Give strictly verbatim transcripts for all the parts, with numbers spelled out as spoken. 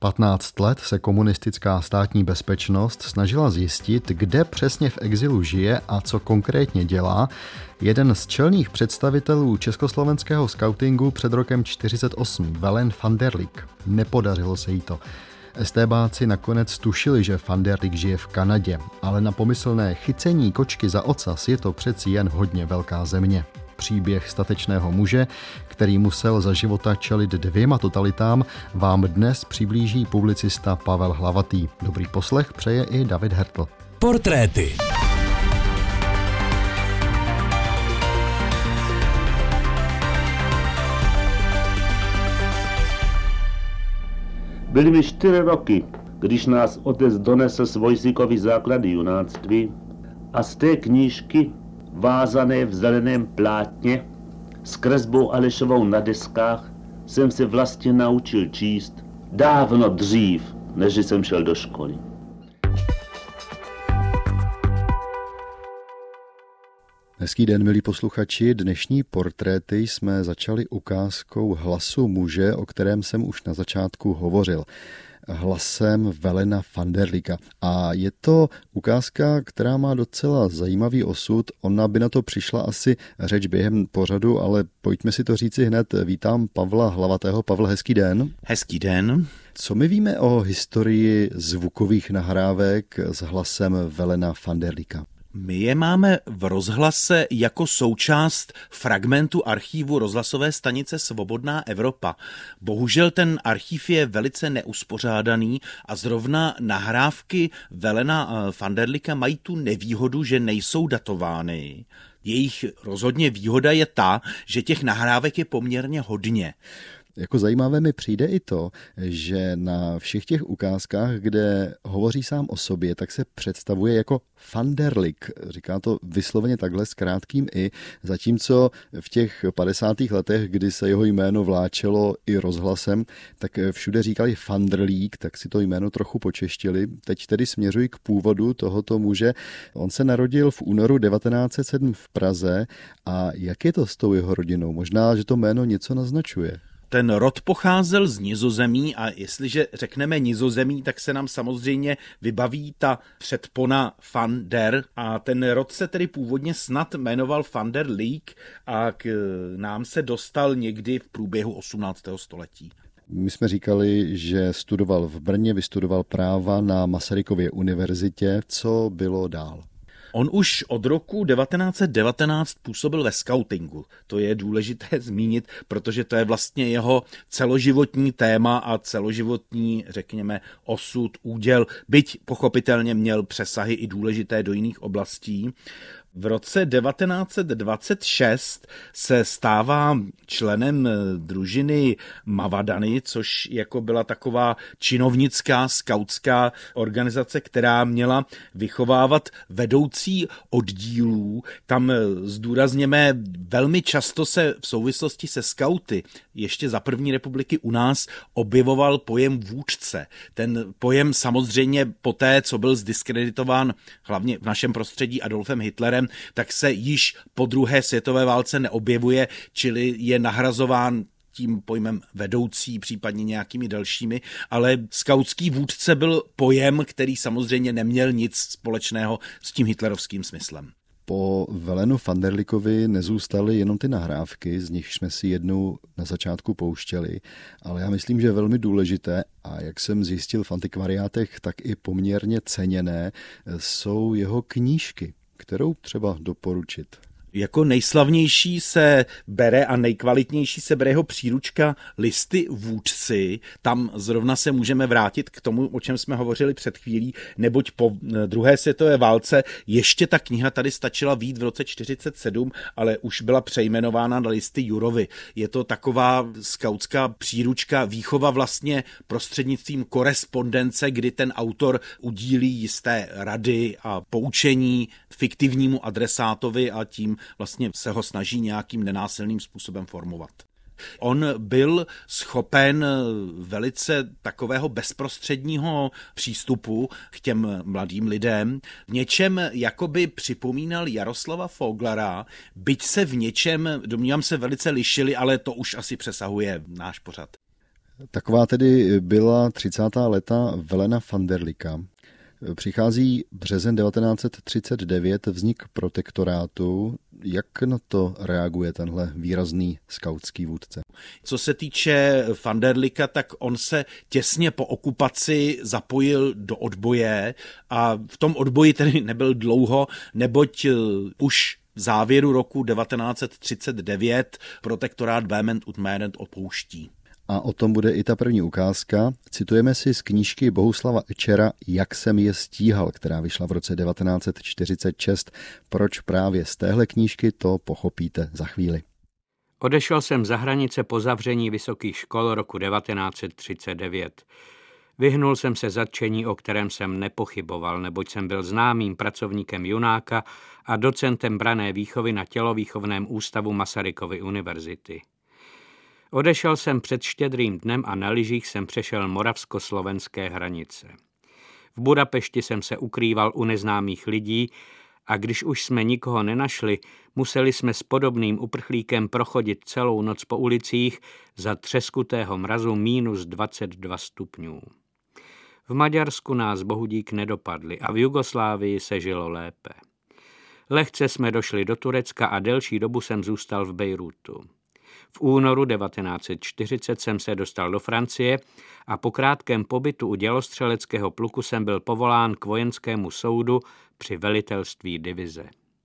patnáct let se komunistická státní bezpečnost snažila zjistit, kde přesně v exilu žije a co konkrétně dělá jeden z čelných představitelů československého skautingu před rokem čtyřicet osm, Wellen van der Lik. Nepodařilo se jí to. Estébáci nakonec tušili, že van der Lik žije v Kanadě, ale na pomyslné chycení kočky za ocas je to přeci jen hodně velká země. Příběh statečného muže, který musel za života čelit dvěma totalitám, vám dnes přiblíží publicista Pavel Hlavatý. Dobrý poslech přeje i David Hertl. Portréty. Byly mi čtyři roky, když nás otec donesl z vojsíkovy základy junáctví a z té knížky, vázané v zeleném plátně, s kresbou Alešovou na deskách, jsem se vlastně naučil číst dávno dřív, než jsem šel do školy. Hezký den, milí posluchači. Dnešní portréty jsme začali ukázkou hlasu muže, o kterém jsem už na začátku hovořil. Hlasem Wellena van der Lika. A je to ukázka, která má docela zajímavý osud. Ona by na to přišla asi řeč během pořadu, ale pojďme si to říci hned. Vítám Pavla Hlavatého. Pavel, hezký den. Hezký den. Co my víme o historii zvukových nahrávek s hlasem Wellena van der Lika? My je máme v rozhlase jako součást fragmentu archívu rozhlasové stanice Svobodná Evropa. Bohužel ten archív je velice neuspořádaný a zrovna nahrávky Wellena van der Lika mají tu nevýhodu, že nejsou datovány. Jejich rozhodně výhoda je ta, že těch nahrávek je poměrně hodně. Jako zajímavé mi přijde i to, že na všech těch ukázkách, kde hovoří sám o sobě, tak se představuje jako van der Lik. Říká to vysloveně takhle s krátkým i, zatímco v těch padesátých letech, kdy se jeho jméno vláčelo i rozhlasem, tak všude říkali van der Lik, tak si to jméno trochu počeštili. Teď tedy směřují k původu tohoto muže. On se narodil v únoru devatenáct set sedm v Praze a jak je to s tou jeho rodinou? Možná, že to jméno něco naznačuje. Ten rod pocházel z Nizozemí a jestliže řekneme Nizozemí, tak se nám samozřejmě vybaví ta předpona van der a ten rod se tedy původně snad jmenoval van der Lik a k nám se dostal někdy v průběhu osmnáctého století. My jsme říkali, že studoval v Brně, vystudoval práva na Masarykově univerzitě. Co bylo dál? On už od roku devatenáct set devatenáct působil ve skautingu. To je důležité zmínit, protože to je vlastně jeho celoživotní téma a celoživotní, řekněme, osud, úděl, byť pochopitelně měl přesahy i důležité do jiných oblastí. V roce devatenáct set dvacet šest se stává členem družiny Mavadany, což jako byla taková činovnická skautská organizace, která měla vychovávat vedoucí oddílů. Tam zdůrazněme, velmi často se v souvislosti se skauty ještě za první republiky u nás objevoval pojem vůdce. Ten pojem samozřejmě poté, co byl zdiskreditován hlavně v našem prostředí Adolfem Hitlerem, tak se již po druhé světové válce neobjevuje, čili je nahrazován tím pojmem vedoucí, případně nějakými dalšími, ale skautský vůdce byl pojem, který samozřejmě neměl nic společného s tím hitlerovským smyslem. Po Wellenu van der Likovi nezůstaly jenom ty nahrávky, z nich jsme si jednu na začátku pouštěli, ale já myslím, že je velmi důležité a jak jsem zjistil v antikvariátech, tak i poměrně ceněné jsou jeho knížky, kterou třeba doporučit. Jako nejslavnější se bere a nejkvalitnější se bere jeho příručka Listy vůdci. Tam zrovna se můžeme vrátit k tomu, o čem jsme hovořili před chvílí, neboť po druhé světové válce ještě ta kniha tady stačila vyjít v roce čtyřicet sedm, ale už byla přejmenována na Listy Jurovy. Je to taková skautská příručka, výchova vlastně prostřednictvím korespondence, kdy ten autor udílí jisté rady a poučení fiktivnímu adresátovi a tím vlastně se ho snaží nějakým nenásilným způsobem formovat. On byl schopen velice takového bezprostředního přístupu k těm mladým lidem. V něčem jakoby připomínal Jaroslava Foglara, byť se v něčem, domnívám se, velice lišili, ale to už asi přesahuje náš pořad. Taková tedy byla třicátá léta Wellena van der Licka. Přichází březen devatenáct set třicet devět, vznik protektorátu. Jak na to reaguje tenhle výrazný skautský vůdce? Co se týče van der Licka, tak on se těsně po okupaci zapojil do odboje a v tom odboji tedy nebyl dlouho, neboť už v závěru roku devatenáct set třicet devět protektorát Vehement und Mehrend opouští. A o tom bude i ta první ukázka. Citujeme si z knížky Bohuslava Ečera Jak jsem je stíhal, která vyšla v roce devatenáct set čtyřicet šest. Proč právě z téhle knížky, to pochopíte za chvíli. Odešel jsem za hranice po zavření vysokých škol roku devatenáct set třicet devět. Vyhnul jsem se zatčení, o kterém jsem nepochyboval, neboť jsem byl známým pracovníkem Junáka a docentem branné výchovy na tělovýchovném ústavu Masarykovy univerzity. Odešel jsem před Štědrým dnem a na lyžích jsem přešel moravsko-slovenské hranice. V Budapešti jsem se ukrýval u neznámých lidí a když už jsme nikoho nenašli, museli jsme s podobným uprchlíkem prochodit celou noc po ulicích za třeskutého mrazu mínus dvacet dva stupňů. V Maďarsku nás bohudík nedopadli a v Jugoslávii se žilo lépe. Lehce jsme došli do Turecka a delší dobu jsem zůstal v Bejrútu. V únoru devatenáct set čtyřicet jsem se dostal do Francie a po krátkém pobytu u dělostřeleckého pluku jsem byl povolán k vojenskému soudu při velitelství divize.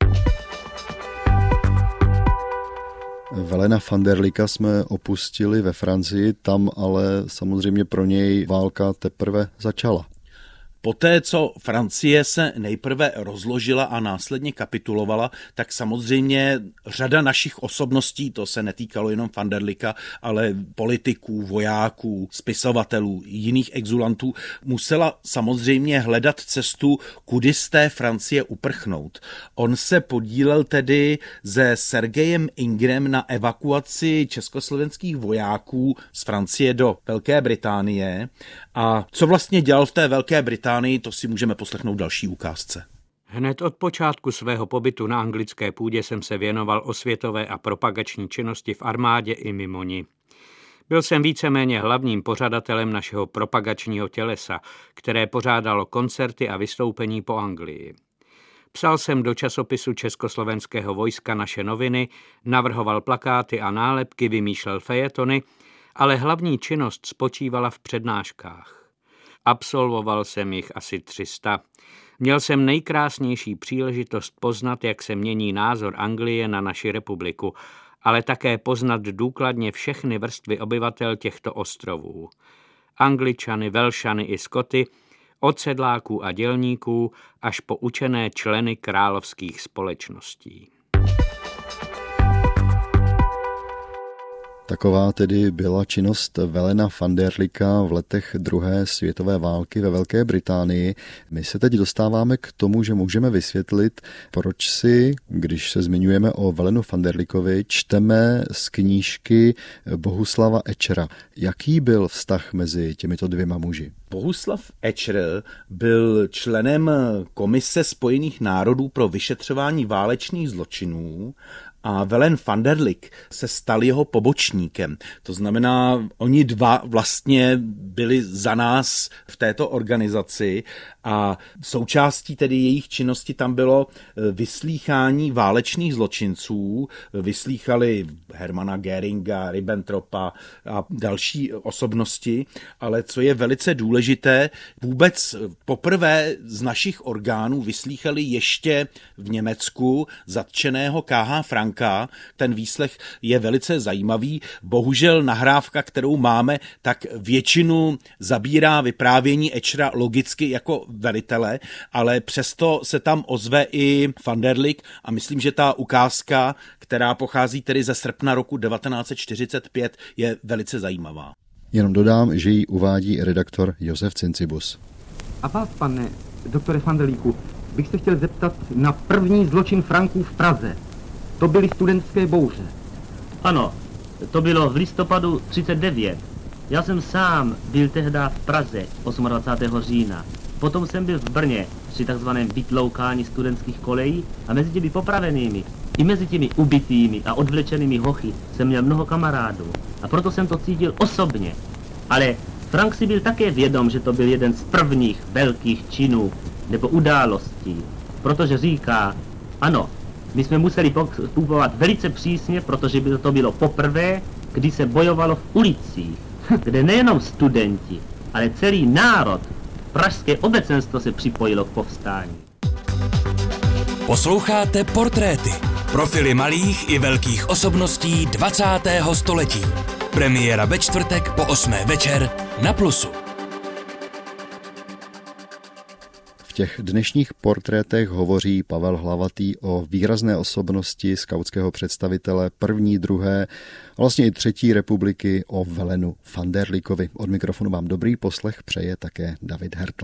Wellena van der Licka jsme opustili ve Francii, tam ale samozřejmě pro něj válka teprve začala. Poté, co Francie se nejprve rozložila a následně kapitulovala, tak samozřejmě řada našich osobností, to se netýkalo jenom van der Licka, ale politiků, vojáků, spisovatelů, jiných exulantů, musela samozřejmě hledat cestu, kudy z té Francie uprchnout. On se podílel tedy se Sergejem Ingrem na evakuaci československých vojáků z Francie do Velké Británie. A co vlastně dělal v té Velké Británii, to si můžeme poslechnout v další ukázce. Hned od počátku svého pobytu na anglické půdě jsem se věnoval osvětové a propagační činnosti v armádě i mimo ní. Byl jsem víceméně hlavním pořadatelem našeho propagačního tělesa, které pořádalo koncerty a vystoupení po Anglii. Psal jsem do časopisu Československého vojska Naše noviny, navrhoval plakáty a nálepky, vymýšlel fejetony, ale hlavní činnost spočívala v přednáškách. Absolvoval jsem jich asi tři sta. Měl jsem nejkrásnější příležitost poznat, jak se mění názor Anglie na naši republiku, ale také poznat důkladně všechny vrstvy obyvatel těchto ostrovů. Angličany, Velšany i Skoty, od sedláků a dělníků až po učené členy královských společností. Taková tedy byla činnost Wellena van der Licka v letech druhé světové války ve Velké Británii. My se teď dostáváme k tomu, že můžeme vysvětlit, proč si, když se zmiňujeme o Wellenu van der Lickovi, čteme z knížky Bohuslava Ečera. Jaký byl vztah mezi těmito dvěma muži? Bohuslav Ečer byl členem Komise Spojených národů pro vyšetřování válečných zločinů a Wellen van der Lick se stal jeho pobočníkem. To znamená, oni dva vlastně byli za nás v této organizaci a součástí tedy jejich činnosti tam bylo vyslýchání válečných zločinců. Vyslýchali Hermana Göringa, Ribbentropa a další osobnosti, ale co je velice důležité, vůbec poprvé z našich orgánů vyslýchali ještě v Německu zatčeného K H Franka. Ten výslech je velice zajímavý. Bohužel nahrávka, kterou máme, tak většinu zabírá vyprávění Ečera logicky jako velitele, ale přesto se tam ozve i van der Lick a myslím, že ta ukázka, která pochází tedy ze srpna roku devatenáct set čtyřicet pět, je velice zajímavá. Jenom dodám, že ji uvádí redaktor Josef Cincibus. A vás, pane doktore van der Licku, bych se chtěl zeptat na první zločin Franků v Praze. To byly studentské bouře. Ano, to bylo v listopadu třicet devět. Já jsem sám byl tehdy v Praze dvacátého osmého října. Potom jsem byl v Brně při takzvaném vytloukání studentských kolejí a mezi těmi popravenými i mezi těmi ubitými a odvlečenými hochy jsem měl mnoho kamarádů a proto jsem to cítil osobně. Ale Frank si byl také vědom, že to byl jeden z prvních velkých činů nebo událostí, protože říká, ano, my jsme museli postupovat velice přísně, protože by to bylo poprvé, kdy se bojovalo v ulicích, kde nejenom studenti, ale celý národ, pražské obecenstvo se připojilo k povstání. Posloucháte Portréty. Profily malých i velkých osobností dvacátého století. Premiéra ve čtvrtek po osmé večer na Plusu. V těch dnešních portrétech hovoří Pavel Hlavatý o výrazné osobnosti skautského představitele první, druhé, vlastně i třetí republiky, o Welenu van der Likovi. Od mikrofonu vám dobrý poslech přeje také David Hertl.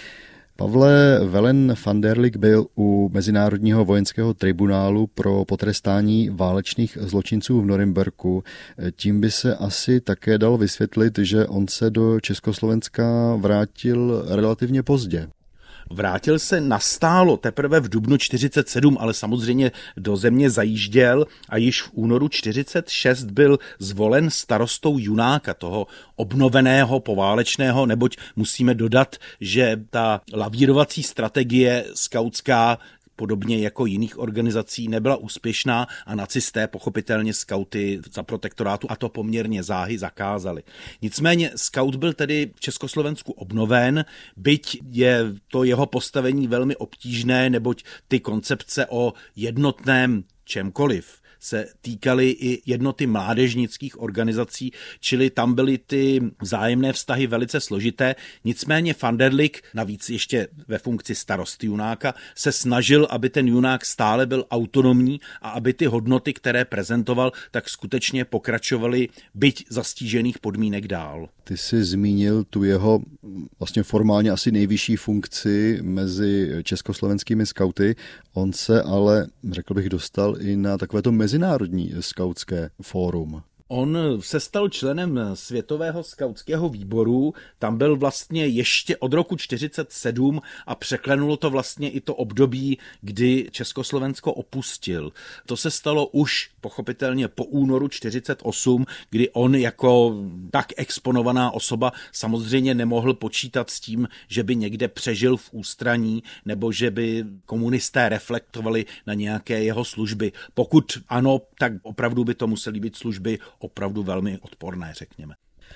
Pavle, Welen van der Lik byl u Mezinárodního vojenského tribunálu pro potrestání válečných zločinců v Norimberku. Tím by se asi také dalo vysvětlit, že on se do Československa vrátil relativně pozdě. Vrátil se nastálo teprve v dubnu čtyřicet sedm, ale samozřejmě do země zajížděl a již v únoru čtyřicet šest byl zvolen starostou Junáka, toho obnoveného poválečného, neboť musíme dodat, že ta lavírovací strategie skautská podobně jako jiných organizací nebyla úspěšná a nacisté pochopitelně skauty za protektorátu a to poměrně záhy zakázali. Nicméně skaut byl tedy v Československu obnoven, byť je to jeho postavení velmi obtížné, neboť ty koncepce o jednotném čemkoliv se týkaly i jednoty mládežnických organizací, čili tam byly ty vzájemné vztahy velice složité. Nicméně van der Lik, navíc ještě ve funkci starosty Junáka, se snažil, aby ten Junák stále byl autonomní a aby ty hodnoty, které prezentoval, tak skutečně pokračovaly byť za stížených podmínek dál. Ty jsi zmínil tu jeho vlastně formálně asi nejvyšší funkci mezi československými skauty. On se ale, řekl bych, dostal i na takovéto mezinárodní skautské fórum. On se stal členem Světového skautského výboru, tam byl vlastně ještě od roku čtyřicet sedm a překlenulo to vlastně i to období, kdy Československo opustil. To se stalo už pochopitelně po únoru čtyřicet osm, kdy on jako tak exponovaná osoba samozřejmě nemohl počítat s tím, že by někde přežil v ústraní nebo že by komunisté reflektovali na nějaké jeho služby. Pokud ano, tak opravdu by to musely být služby opravdu velmi odporné, řekněme.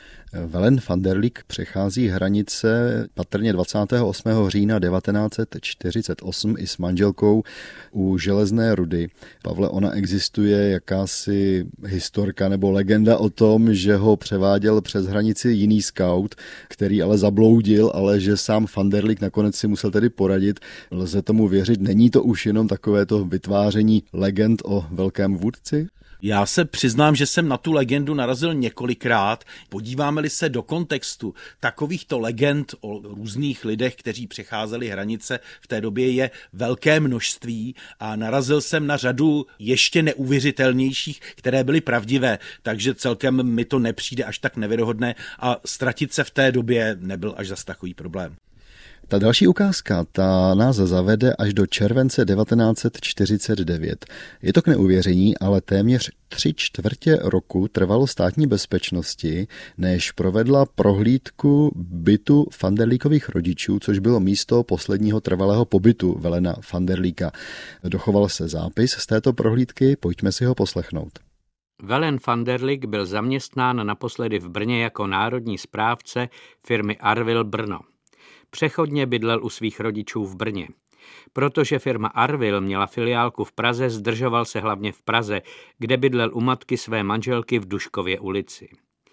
Welen van der Lik přechází hranice patrně dvacátého osmého října devatenáct set čtyřicet osm i s manželkou u Železné Rudy. Pavle, ona existuje jakási historka nebo legenda o tom, že ho převáděl přes hranici jiný skaut, který ale zabloudil, ale že sám van der Lik nakonec si musel tedy poradit. Lze tomu věřit? Není to už jenom takovéto vytváření legend o velkém vůdci? Já se přiznám, že jsem na tu legendu narazil několikrát. Podíváme-li se do kontextu takovýchto legend o různých lidech, kteří přecházeli hranice, v té době je velké množství a narazil jsem na řadu ještě neuvěřitelnějších, které byly pravdivé, takže celkem mi to nepřijde až tak nevěrohodné a ztratit se v té době nebyl až zas takový problém. Ta další ukázka, ta nás zavede až do července devatenáct set čtyřicet devět. Je to k neuvěření, ale téměř tři čtvrtě roku trvalo Státní bezpečnosti, než provedla prohlídku bytu van der Likových rodičů, což bylo místo posledního trvalého pobytu Welena van der Lika. Dochoval se zápis z této prohlídky, pojďme si ho poslechnout. Welen van der Lik byl zaměstnán naposledy v Brně jako národní správce firmy Arvil Brno. Přechodně bydlel u svých rodičů v Brně. Protože firma Arvil měla filiálku v Praze, zdržoval se hlavně v Praze, kde bydlel u matky své manželky v Duškově ulici.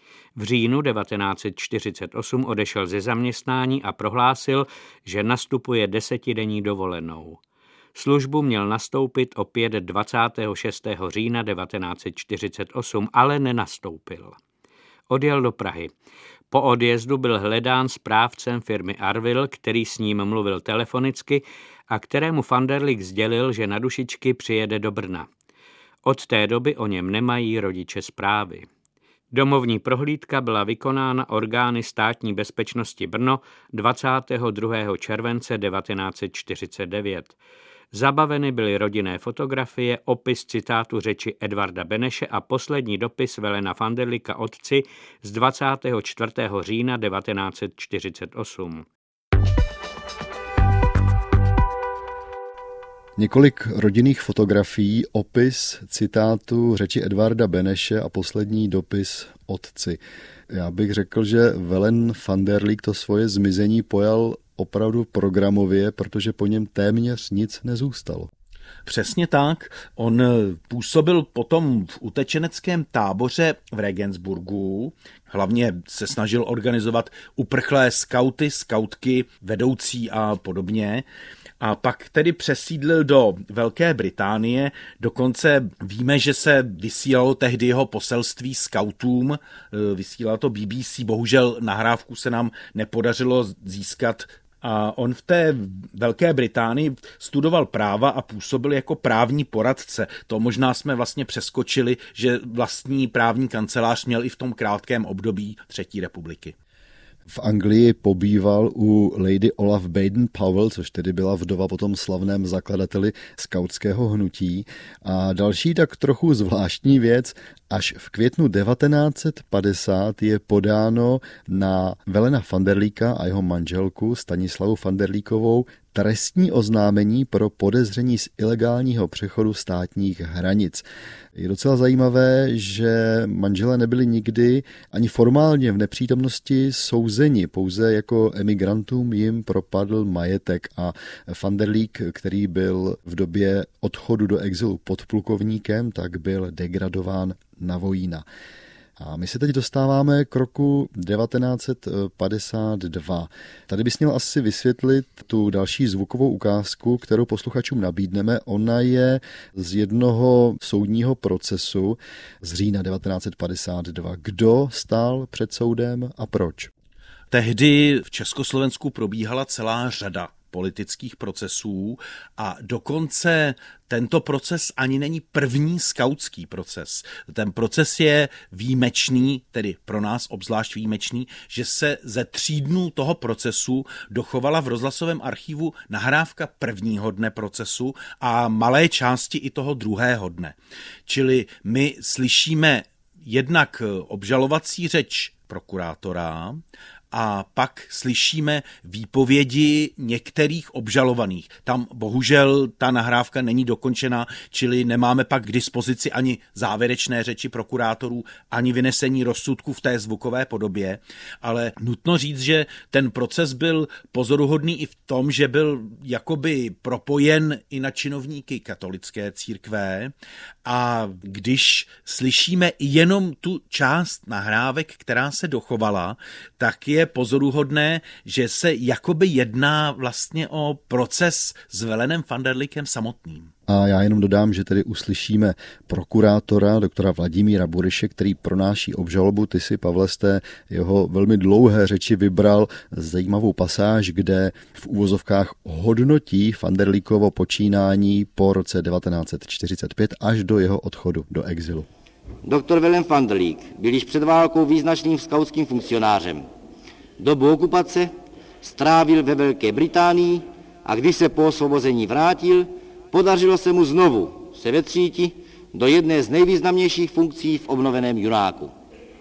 V říjnu devatenáct set čtyřicet osm odešel ze zaměstnání a prohlásil, že nastupuje desetidenní dovolenou. Službu měl nastoupit opět dvacátého šestého října devatenáct set čtyřicet osm, ale nenastoupil. Odjel do Prahy. Po odjezdu byl hledán správcem firmy Arvil, který s ním mluvil telefonicky a kterému van der Lik sdělil, že na dušičky přijede do Brna. Od té doby o něm nemají rodiče zprávy. Domovní prohlídka byla vykonána orgány Státní bezpečnosti Brno dvacátého druhého července devatenáct set čtyřicet devět. Zabaveny byly rodinné fotografie, opis citátu řeči Edvarda Beneše a poslední dopis Velena Fanderlika otci z dvacátého čtvrtého října devatenáct set čtyřicet osm. Několik rodinných fotografií, opis citátu řeči Edvarda Beneše a poslední dopis otci. Já bych řekl, že Welen Fanderlik to svoje zmizení pojal opravdu programově, protože po něm téměř nic nezůstalo. Přesně tak. On působil potom v utečeneckém táboře v Regensburgu. Hlavně se snažil organizovat uprchlé skauty, skautky, vedoucí a podobně. A pak tedy přesídlil do Velké Británie. Dokonce víme, že se vysílalo tehdy jeho poselství skautům. Vysílalo to B B C. Bohužel nahrávku se nám nepodařilo získat. A on v té Velké Británii studoval práva a působil jako právní poradce. To možná jsme vlastně přeskočili, že vlastní právní kancelář měl i v tom krátkém období Třetí republiky. V Anglii pobýval u lady Olaf Baden-Powell, což tedy byla vdova po tom slavném zakladateli skautského hnutí. A další tak trochu zvláštní věc, až v květnu devatenáct set padesát je podáno na Welena Fanderlíka a jeho manželku Stanislavu Fanderlíkovou trestní oznámení pro podezření z ilegálního přechodu státních hranic. Je docela zajímavé, že manželé nebyli nikdy ani formálně v nepřítomnosti souzeni, pouze jako emigrantům jim propadl majetek a Fanderlík, který byl v době odchodu do exilu podplukovníkem, tak byl degradován na vojína. A my se teď dostáváme k roku devatenáct set padesát dva. Tady bys měl asi vysvětlit tu další zvukovou ukázku, kterou posluchačům nabídneme. Ona je z jednoho soudního procesu z října devatenáct set padesát dva. Kdo stál před soudem a proč? Tehdy v Československu probíhala celá řada politických procesů a dokonce tento proces ani není první skautský proces. Ten proces je výjimečný, tedy pro nás obzvlášť výjimečný, že se ze tří dnů toho procesu dochovala v rozhlasovém archivu nahrávka prvního dne procesu a malé části i toho druhého dne. Čili my slyšíme jednak obžalovací řeč prokurátora a pak slyšíme výpovědi některých obžalovaných. Tam bohužel ta nahrávka není dokončena, čili nemáme pak k dispozici ani závěrečné řeči prokurátorů, ani vynesení rozsudku v té zvukové podobě, ale nutno říct, že ten proces byl pozoruhodný i v tom, že byl jakoby propojen i na činovníky katolické církve a když slyšíme jenom tu část nahrávek, která se dochovala, tak je pozoruhodné, že se jakoby jedná vlastně o proces s Welenem Fanderlikem samotným. A já jenom dodám, že tedy uslyšíme prokurátora, doktora Vladimíra Buriše, který pronáší obžalobu. Ty si, Pavle, z té jeho velmi dlouhé řeči vybral zajímavou pasáž, kde v úvozovkách hodnotí Fanderlíkovo počínání po roce devatenáct set čtyřicet pět až do jeho odchodu do exilu. Doktor Welen Fanderlík byl již před válkou význačným skautským funkcionářem. Dobu okupace strávil ve Velké Británii a když se po osvobození vrátil, podařilo se mu znovu se vetříti do jedné z nejvýznamnějších funkcí v obnoveném Junáku.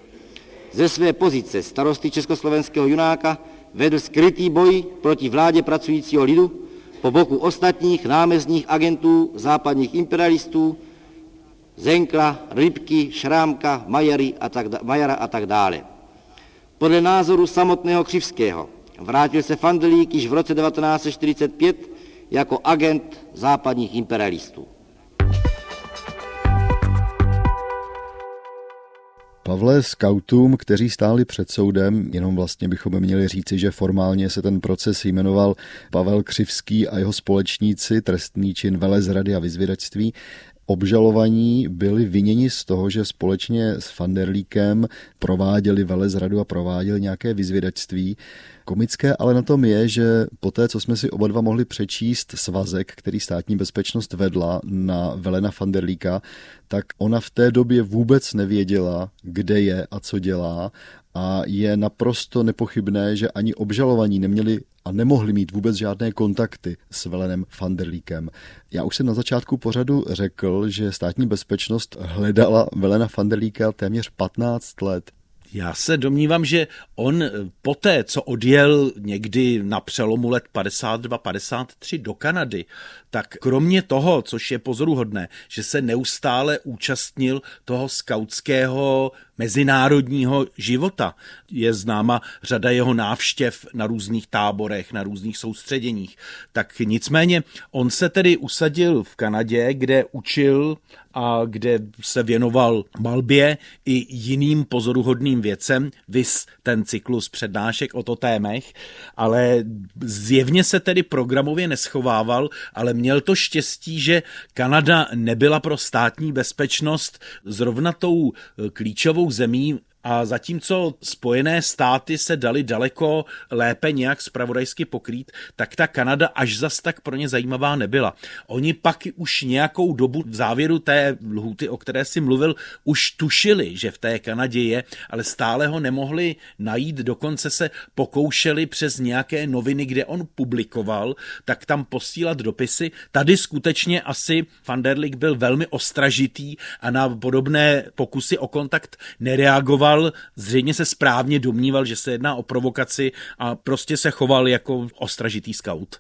Ze své pozice starosty československého Junáka vedl skrytý boj proti vládě pracujícího lidu po boku ostatních námezních agentů západních imperialistů Zenkla, Rybky, Šrámka, Majary a tak, Majara a tak dále. Podle názoru samotného Křivského vrátil se Fanderlík již v roce devatenáct set čtyřicet pět jako agent západních imperialistů. Pavle, skautům, kteří stáli před soudem, jenom vlastně bychom měli říci, že formálně se ten proces jmenoval Pavel Křivský a jeho společníci, trestný čin velezrady a vyzvědačství. obžalovaní byli viněni z toho, že společně s Fanderlíkem prováděli velezradu a prováděli nějaké vyzvědačství. Komické ale na tom je, že poté, co jsme si oba dva mohli přečíst svazek, který Státní bezpečnost vedla na velena Fanderlíka, tak ona v té době vůbec nevěděla, kde je a co dělá, a je naprosto nepochybné, že ani obžalovaní neměli a nemohli mít vůbec žádné kontakty s velenem Fanderlíkem. Já už jsem na začátku pořadu řekl, že Státní bezpečnost hledala velena Fanderlíka téměř patnáct let. Já se domnívám, že on poté, co odjel někdy na přelomu let padesát dva padesát tři do Kanady, tak kromě toho, což je pozoruhodné, že se neustále účastnil toho skautského mezinárodního života. Je známa řada jeho návštěv na různých táborech, na různých soustředěních. Tak nicméně on se tedy usadil v Kanadě, kde učil a kde se věnoval malbě i jiným pozoruhodným věcem, viz ten cyklus přednášek o totémech, ale zjevně se tedy programově neschovával, ale měl to štěstí, že Kanada nebyla pro státní bezpečnost zrovna tou klíčovou zemí, a zatímco Spojené státy se dali daleko lépe nějak zpravodajsky pokrýt, tak ta Kanada až zas tak pro ně zajímavá nebyla. Oni pak už nějakou dobu v závěru té lhůty, o které si mluvil, už tušili, že v té Kanadě je, ale stále ho nemohli najít, dokonce se pokoušeli přes nějaké noviny, kde on publikoval, tak tam posílat dopisy. Tady skutečně asi Fanderlík byl velmi ostražitý a na podobné pokusy o kontakt nereagoval. Zřejmě se správně domníval, že se jedná o provokaci a prostě se choval jako ostražitý skaut.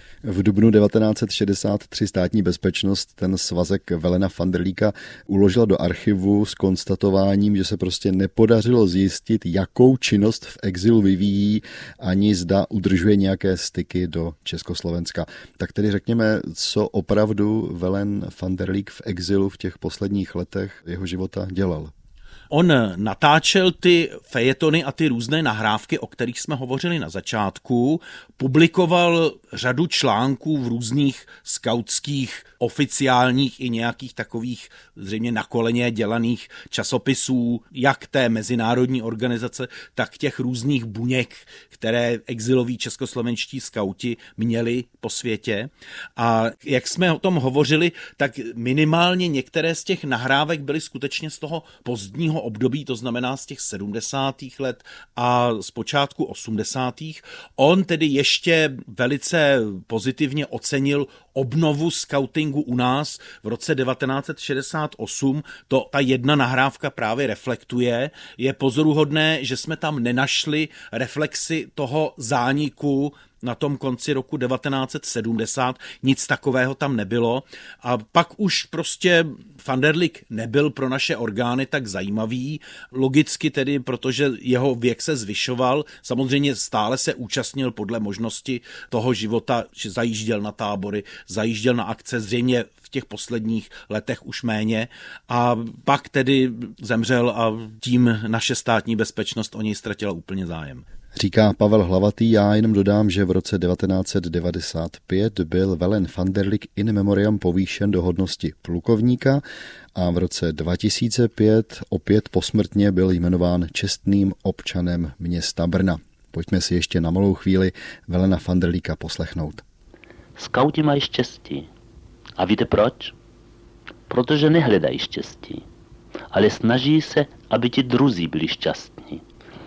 V dubnu devatenáct set šedesát tři Státní bezpečnost ten svazek velena Fanderlíka uložila do archivu s konstatováním, že se prostě nepodařilo zjistit, jakou činnost v exilu vyvíjí, ani zda udržuje nějaké styky do Československa. Tak tedy řekněme, co opravdu velen Fanderlík v exilu v těch posledních letech jeho života dělal. On natáčel ty fejetony a ty různé nahrávky, o kterých jsme hovořili na začátku, publikoval řadu článků v různých skautských, oficiálních i nějakých takových zřejmě na koleně dělaných časopisů, jak té mezinárodní organizace, tak těch různých buněk, které exiloví českoslovenští skauti měli po světě. A jak jsme o tom hovořili, tak minimálně některé z těch nahrávek byly skutečně z toho pozdního období, to znamená z těch sedmdesátých let a z počátku osmdesátých. On tedy ještě velice pozitivně ocenil obnovu skautingu u nás v roce devatenáct set šedesát osm. To ta jedna nahrávka právě reflektuje. Je pozoruhodné, že jsme tam nenašli reflexy toho zániku na tom konci roku devatenáct set sedmdesát, nic takového tam nebylo. A pak už prostě Fanderlík nebyl pro naše orgány tak zajímavý, logicky tedy, protože jeho věk se zvyšoval, samozřejmě stále se účastnil podle možnosti toho života, že zajížděl na tábory, zajížděl na akce, zřejmě v těch posledních letech už méně, a pak tedy zemřel a tím naše státní bezpečnost o něj ztratila úplně zájem. Říká Pavel Hlavatý, já jenom dodám, že v roce devatenáct set devadesát pět byl velen Fanderlík in memoriam povýšen do hodnosti plukovníka a v roce dva tisíce pět opět posmrtně byl jmenován čestným občanem města Brna. Pojďme si ještě na malou chvíli velena Fanderlíka poslechnout. Skauti mají štěstí. A víte proč? Protože nehledají štěstí, ale snaží se, aby ti druzí byli šťastní.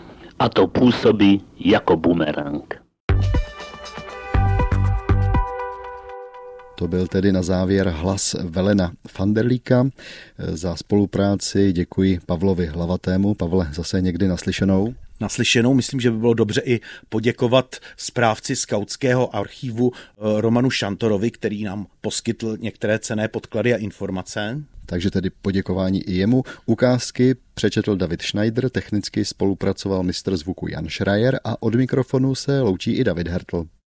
A to působí jako bumerang. To byl tedy na závěr hlas velena Fanderlíka. Za spolupráci děkuji Pavlovi Hlavatému. Pavle, zase někdy naslyšenou. Naslyšenou, myslím, že by bylo dobře i poděkovat správci skautského archivu Romanu Šantorovi, který nám poskytl některé cenné podklady a informace. Takže tedy poděkování i jemu. Ukázky přečetl David Schneider, technicky spolupracoval mistr zvuku Jan Schreier a od mikrofonu se loučí i David Hertl.